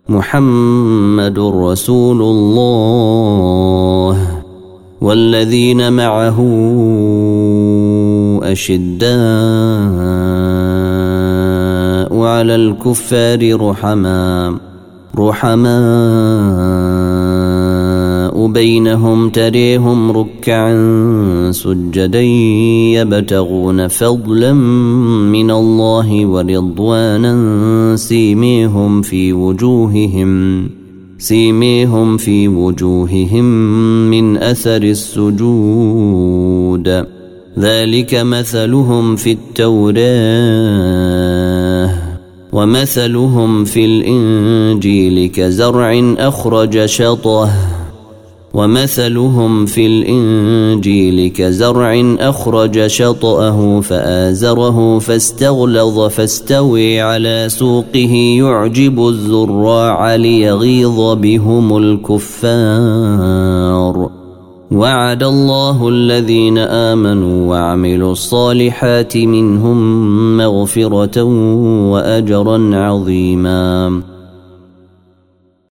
محمد رسول الله والذين معه أشداء على الكفار رحماء بينهم تريهم ركعا سجدا يبتغون فضلا من الله ورضوانا سيميهم في وجوههم من أثر السجود ذلك مثلهم في التوراة ومثلهم في الإنجيل كزرع أخرج شطأه فآزره فاستغلظ فاستوي على سوقه يعجب الزراع ليغيظ بهم الكفار وعد الله الذين آمنوا وعملوا الصالحات منهم مغفرة وأجرا عظيما.